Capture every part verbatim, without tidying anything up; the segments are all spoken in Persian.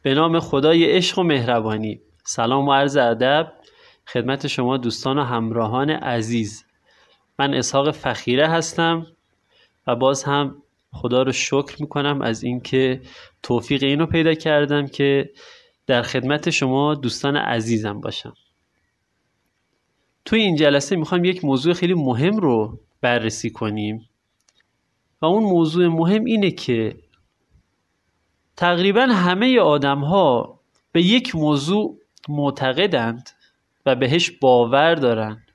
به نام خدای عشق و مهربانی. سلام و عرض ادب خدمت شما دوستان و همراهان عزیز. من اسحاق فخیره هستم و باز هم خدا رو شکر میکنم از اینکه توفیق اینو پیدا کردم که در خدمت شما دوستان عزیزم باشم. توی این جلسه میخوام یک موضوع خیلی مهم رو بررسی کنیم و اون موضوع مهم اینه که تقریبا همه آدم ها به یک موضوع معتقدند و بهش باور دارن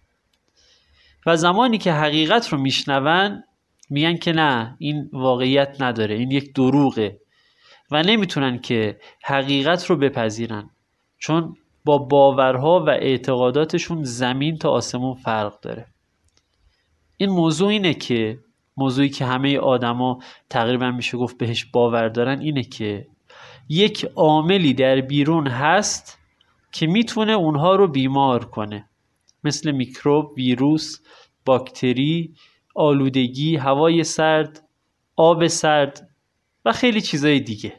و زمانی که حقیقت رو میشنون میگن که نه، این واقعیت نداره، این یک دروغه و نمیتونن که حقیقت رو بپذیرن، چون با باورها و اعتقاداتشون زمین تا آسمون فرق داره. این موضوع اینه که موضوعی که همه آدما تقریبا میشه گفت بهش باور دارن اینه که یک عاملی در بیرون هست که میتونه اونها رو بیمار کنه، مثل میکروب، ویروس، باکتری، آلودگی، هوای سرد، آب سرد و خیلی چیزای دیگه،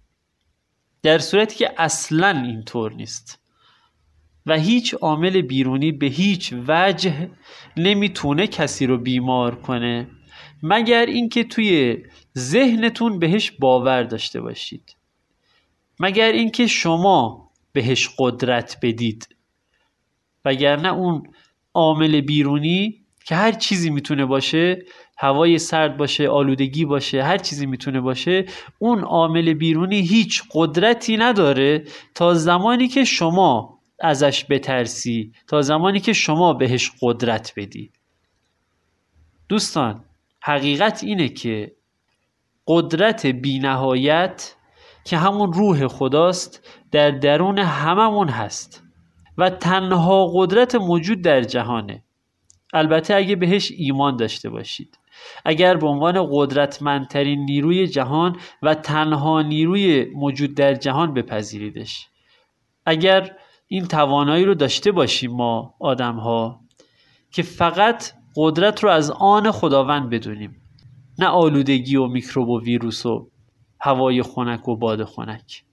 در صورتی که اصلاً اینطور نیست و هیچ عامل بیرونی به هیچ وجه نمیتونه کسی رو بیمار کنه مگر اینکه توی ذهنتون بهش باور داشته باشید، مگر اینکه شما بهش قدرت بدید. وگرنه اون عامل بیرونی که هر چیزی میتونه باشه، هوای سرد باشه، آلودگی باشه، هر چیزی میتونه باشه، اون عامل بیرونی هیچ قدرتی نداره تا زمانی که شما ازش بترسی، تا زمانی که شما بهش قدرت بدی. دوستان، حقیقت اینه که قدرت بی‌نهایت که همون روح خداست در درون هممون هست و تنها قدرت موجود در جهانه. البته اگه بهش ایمان داشته باشید، اگر به عنوان قدرتمندترین نیروی جهان و تنها نیروی موجود در جهان بپذیریدش، اگر این توانایی رو داشته باشیم ما آدم ها که فقط قدرت رو از آن خداوند بدونیم، نه آلودگی و میکروب و ویروس و هوای خنک و باد خنک.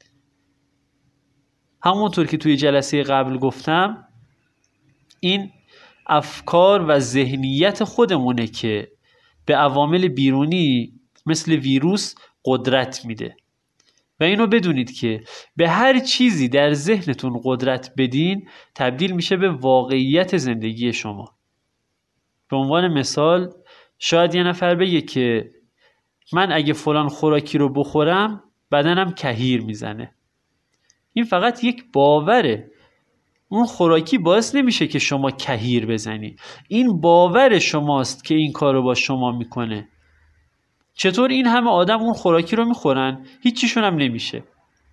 همونطور که توی جلسه قبل گفتم، این افکار و ذهنیت خودمونه که به عوامل بیرونی مثل ویروس قدرت میده و اینو بدونید که به هر چیزی در ذهنتون قدرت بدین تبدیل میشه به واقعیت زندگی شما. به عنوان مثال شاید یه نفر بگه که من اگه فلان خوراکی رو بخورم بدنم کهیر میزنه. این فقط یک باوره. اون خوراکی باعث نمیشه که شما کهیر بزنی، این باور شماست که این کارو با شما میکنه. چطور این همه آدم اون خوراکی رو میخورن هیچیشون هم نمیشه؟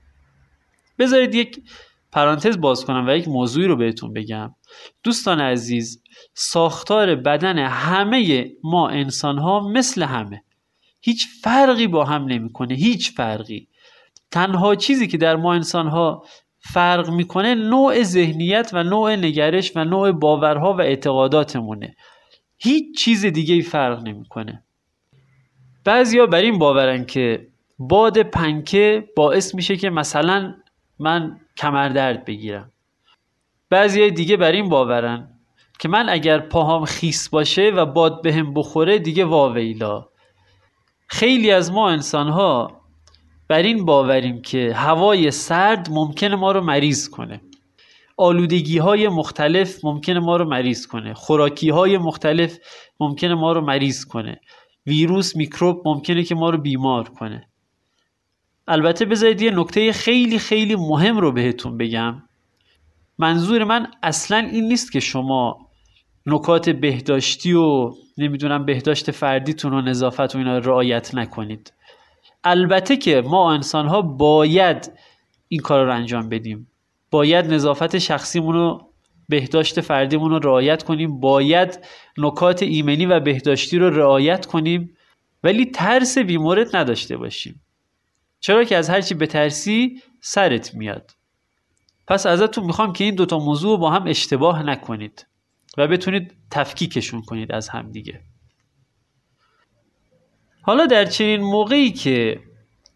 بذارید یک پرانتز باز کنم و یک موضوعی رو بهتون بگم. دوستان عزیز، ساختار بدن همه ما انسان ها مثل همه، هیچ فرقی با هم نمیکنه، هیچ فرقی. تنها چیزی که در ما انسان ها فرق میکنه نوع ذهنیت و نوع نگرش و نوع باورها و اعتقاداتمونه، هیچ چیز دیگه فرق نمیکنه. بعضیا بر این باورن که باد پنکه باعث میشه که مثلا من کمردرد بگیرم. بعضیا دیگه بر این باورن که من اگر پاهام خیس باشه و باد بهم بخوره دیگه واویلا. خیلی از ما انسان ها بر این باوریم که هوای سرد ممکنه ما رو مریض کنه، آلودگی های مختلف ممکنه ما رو مریض کنه، خوراکی های مختلف ممکنه ما رو مریض کنه، ویروس، میکروب ممکنه که ما رو بیمار کنه. البته بذارید یه نکته خیلی خیلی مهم رو بهتون بگم. منظور من اصلا این نیست که شما نکات بهداشتی و نمیدونم بهداشت فردیتون و نظافت و اینا رعایت نکنید. البته که ما انسان‌ها باید این کار رو انجام بدیم، باید نظافت شخصیمون و بهداشت فردیمون رو رعایت کنیم، باید نکات ایمنی و بهداشتی رو رعایت کنیم، ولی ترس بیمورد نداشته باشیم، چرا که از هرچی بترسی سرت میاد. پس ازتون میخوام که این دوتا موضوع با هم اشتباه نکنید و بتونید تفکیکشون کنید از هم دیگه. حالا در چنین موقعی که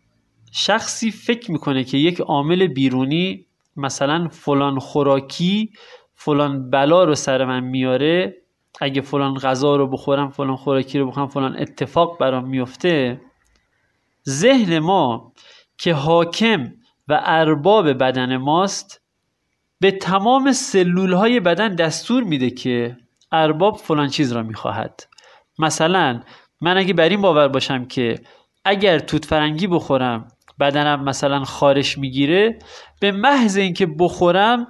شخصی فکر میکنه که یک عامل بیرونی مثلا فلان خوراکی فلان بلا رو سر من میاره، اگه فلان غذا رو بخورم، فلان خوراکی رو بخورم، فلان اتفاق برام میفته، ذهن ما که حاکم و ارباب بدن ماست به تمام سلولهای بدن دستور میده که ارباب فلان چیز را میخواهد. مثلا من اگه بر این باور باشم که اگر توت فرنگی بخورم بدنم مثلا خارش میگیره، به محض اینکه بخورم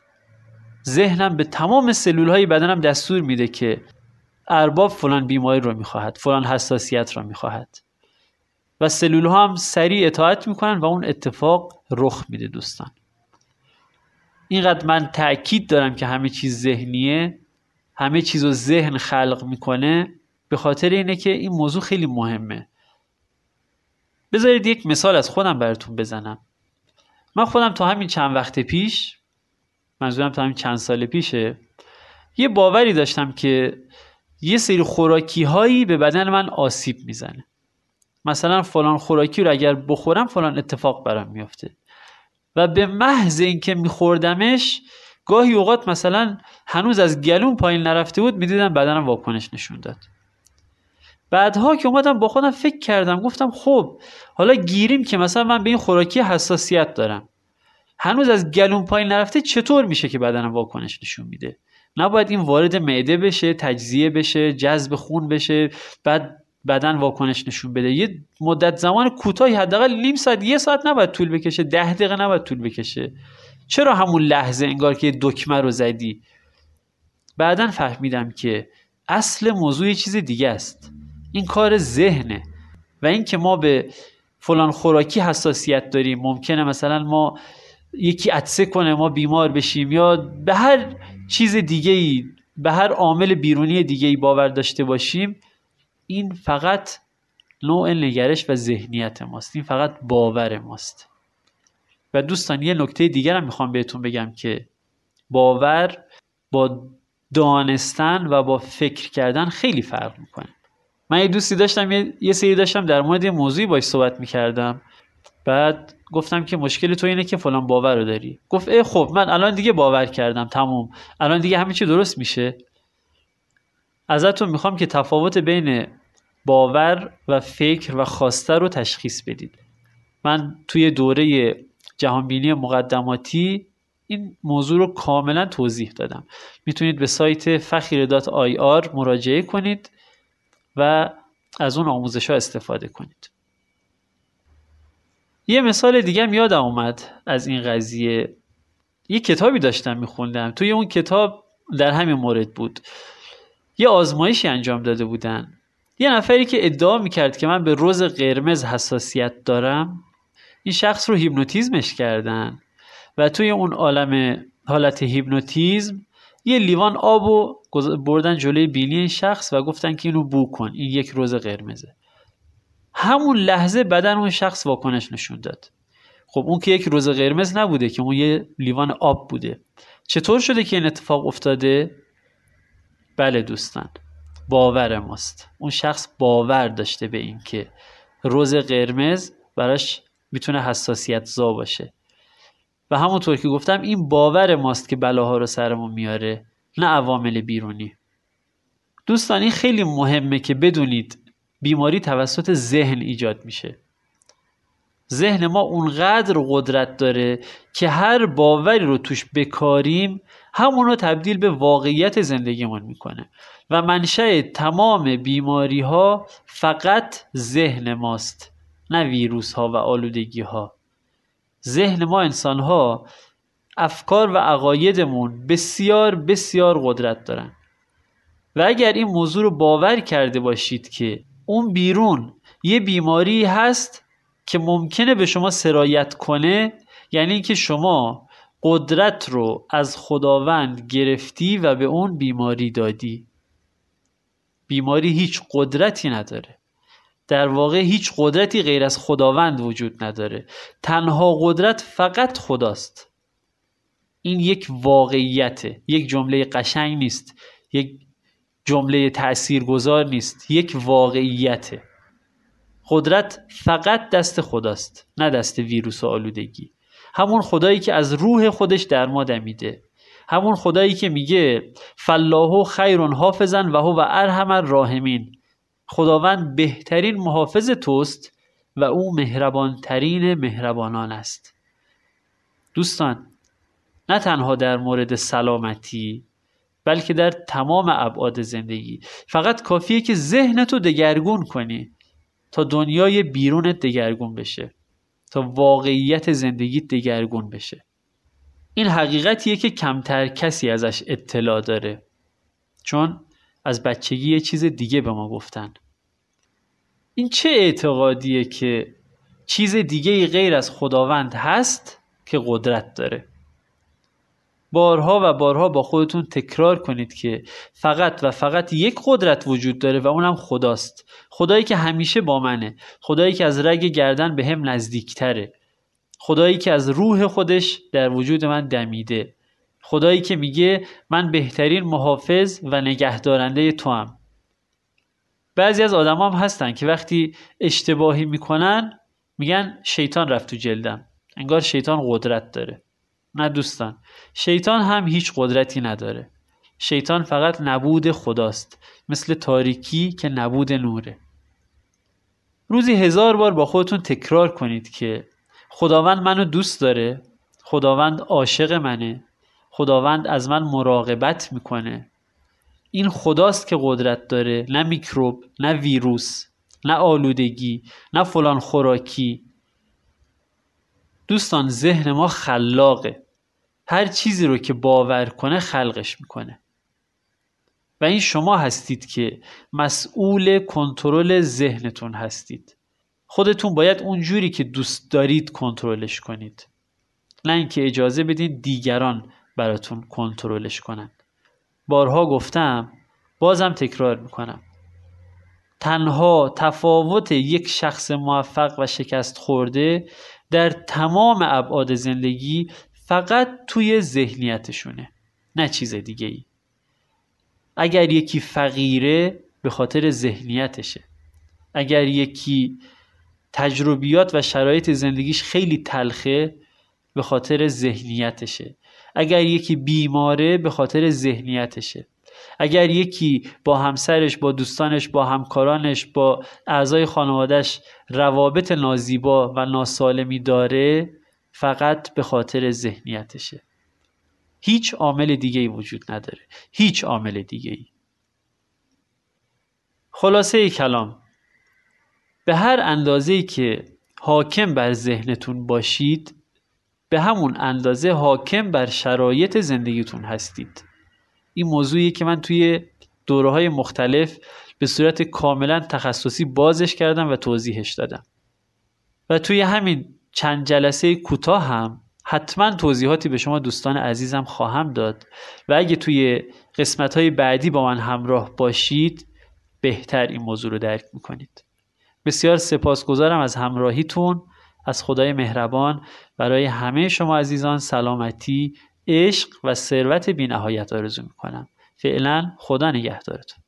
ذهنم به تمام سلولهای بدنم دستور میده که ارباب فلان بیماری رو میخواهد، فلان حساسیت رو میخواهد و سلولها هم سریع اطاعت میکنن و اون اتفاق رخ میده. دوستان اینقدر من تأکید دارم که همه چیز ذهنیه، همه چیز رو ذهن خلق میکنه، به خاطر اینه که این موضوع خیلی مهمه. بذارید یک مثال از خودم براتون بزنم. من خودم تا همین چند وقت پیش، منظورم تا همین چند سال پیشه، یه باوری داشتم که یه سری خوراکی هایی به بدن من آسیب میزنه. مثلا فلان خوراکی رو اگر بخورم فلان اتفاق برام میفته و به محض اینکه میخوردمش گاهی اوقات مثلا هنوز از گلوم پایین نرفته بود میدیدم بدنم واکنش نشون داد. بعدها که اومدم با خودم فکر کردم گفتم خب حالا گیریم که مثلا من به این خوراکی حساسیت دارم، هنوز از گلوم پایین نرفته، چطور میشه که بدنم واکنش نشون میده؟ نباید این وارد معده بشه، تجزیه بشه، جذب خون بشه، بعد بدن واکنش نشون بده؟ یه مدت زمان کوتاهی، حداقل نیم ساعت، یه ساعت نباید طول بکشه، ده دقیقه نباید طول بکشه. چرا همون لحظه انگار که دکمه رو زدی؟ بعدن فهمیدم که اصل موضوع یه چیز دیگه است. این کار ذهنه و این که ما به فلان خوراکی حساسیت داریم، ممکنه مثلا ما یکی عطسه کنه ما بیمار بشیم، یا به هر چیز دیگه‌ای، به هر عامل بیرونی دیگه‌ای باور داشته باشیم، این فقط نوع نگرش و ذهنیت ماست، این فقط باور ماست. و دوستان یه نکته دیگر هم میخوام بهتون بگم که باور با دانستن و با فکر کردن خیلی فرق میکنه. من یه دوستی داشتم، یه, یه سری داشتم در مورد یه موضوعی باش صحبت میکردم، بعد گفتم که مشکل تو اینه که فلان باور رو داری. گفت ای خب من الان دیگه باور کردم، تموم، الان دیگه همه چی درست میشه. ازتون میخوام که تفاوت بین باور و فکر و خواسته رو تشخیص بدید. من توی دوره جهانبینی مقدماتی این موضوع رو کاملا توضیح دادم. میتونید به سایت فخیر دات آی آر مراجعه کنید و از اون آموزش ها استفاده کنید. یه مثال دیگه هم یادم اومد از این قضیه. یه کتابی داشتم میخوندم، توی اون کتاب در همین مورد بود. یه آزمایشی انجام داده بودن. یه نفری که ادعا میکرد که من به رز قرمز حساسیت دارم، این شخص رو هیپنوتیزمش کردن و توی اون عالم حالت هیپنوتیزم یه لیوان آبو بردن جلوی بینی این شخص و گفتن که اینو بو کن، این یک رز قرمزه. همون لحظه بدن اون شخص واکنش نشون داد. خب اون که یک رز قرمز نبوده که، اون یه لیوان آب بوده. چطور شده که این اتفاق افتاده؟ بله دوستان، باور ماست. اون شخص باور داشته به این که رز قرمز براش میتونه حساسیت زا باشه و همونطور که گفتم این باور ماست که بلاها رو سرمون میاره، نه عوامل بیرونی. دوستان این خیلی مهمه که بدونید بیماری توسط ذهن ایجاد میشه. ذهن ما اونقدر قدرت داره که هر باوری رو توش بکاریم همون رو تبدیل به واقعیت زندگیمون میکنه و منشأ تمام بیماری ها فقط ذهن ماست، نه ویروس ها و آلودگی ها. ذهن ما انسان ها، افکار و عقایدمون بسیار بسیار قدرت دارن و اگر این موضوع رو باور کرده باشید که اون بیرون یه بیماری هست که ممکنه به شما سرایت کنه، یعنی اینکه شما قدرت رو از خداوند گرفتی و به اون بیماری دادی. بیماری هیچ قدرتی نداره، در واقع هیچ قدرتی غیر از خداوند وجود نداره، تنها قدرت فقط خداست. این یک واقعیته، یک جمله قشنگ نیست، یک جمله تاثیرگذار نیست، یک واقعیته. قدرت فقط دست خداست، نه دست ویروس و آلودگی. همون خدایی که از روح خودش در ما دمیده، همون خدایی که میگه فالله خیر حافظا و هو ارحم الراحمین، خداوند بهترین محافظ توست و او مهربان ترین مهربانان است. دوستان، نه تنها در مورد سلامتی بلکه در تمام ابعاد زندگی فقط کافیه که ذهنتو دگرگون کنی تا دنیای بیرونت دگرگون بشه، تا واقعیت زندگیت دگرگون بشه. این حقیقتیه که کمتر کسی ازش اطلاع داره، چون از بچگی یه چیز دیگه به ما گفتن. این چه اعتقادیه که چیز دیگه غیر از خداوند هست که قدرت داره؟ بارها و بارها با خودتون تکرار کنید که فقط و فقط یک قدرت وجود داره و اونم خداست. خدایی که همیشه با منه، خدایی که از رگ گردن به هم نزدیکتره، خدایی که از روح خودش در وجود من دمیده، خدایی که میگه من بهترین محافظ و نگهدارنده تو هم. بعضی از آدم هم هستن که وقتی اشتباهی میکنن میگن شیطان رفت تو جلدم، انگار شیطان قدرت داره. نه دوستان، شیطان هم هیچ قدرتی نداره. شیطان فقط نبود خداست، مثل تاریکی که نبود نوره. روزی هزار بار با خودتون تکرار کنید که خداوند منو دوست داره، خداوند عاشق منه، خداوند از من مراقبت میکنه. این خداست که قدرت داره، نه میکروب، نه ویروس، نه آلودگی، نه فلان خوراکی. دوستان، ذهن ما خلاقه، هر چیزی رو که باور کنه خلقش میکنه و این شما هستید که مسئول کنترل ذهنتون هستید. خودتون باید اونجوری که دوست دارید کنترلش کنید، نه اینکه اجازه بدین دیگران براتون کنترلش کنن. بارها گفتم، بازم تکرار میکنم، تنها تفاوت یک شخص موفق و شکست خورده در تمام ابعاد زندگی فقط توی ذهنیتشونه، نه چیز دیگه ای. اگر یکی فقیره به خاطر ذهنیتشه، اگر یکی تجربیات و شرایط زندگیش خیلی تلخه به خاطر ذهنیتشه، اگر یکی بیماره به خاطر ذهنیتشه، اگر یکی با همسرش، با دوستانش، با همکارانش، با اعضای خانوادهش روابط نازیبا و ناسالمی داره فقط به خاطر ذهنیتشه. هیچ عامل دیگه ای وجود نداره، هیچ عامل دیگه ای. خلاصه کلام، به هر اندازه‌ای که حاکم بر ذهنتون باشید، به همون اندازه حاکم بر شرایط زندگیتون هستید. این موضوعیه که من توی دوره‌های مختلف به صورت کاملا تخصصی بازش کردم و توضیحش دادم و توی همین چند جلسه کوتاه هم حتما توضیحاتی به شما دوستان عزیزم خواهم داد و اگه توی قسمت‌های بعدی با من همراه باشید بهتر این موضوع رو درک می‌کنید. بسیار سپاسگزارم از همراهیتون. از خدای مهربان برای همه شما عزیزان سلامتی، عشق و ثروت بی‌نهایت آرزو می‌کنم. فعلا خدا نگهدارتون.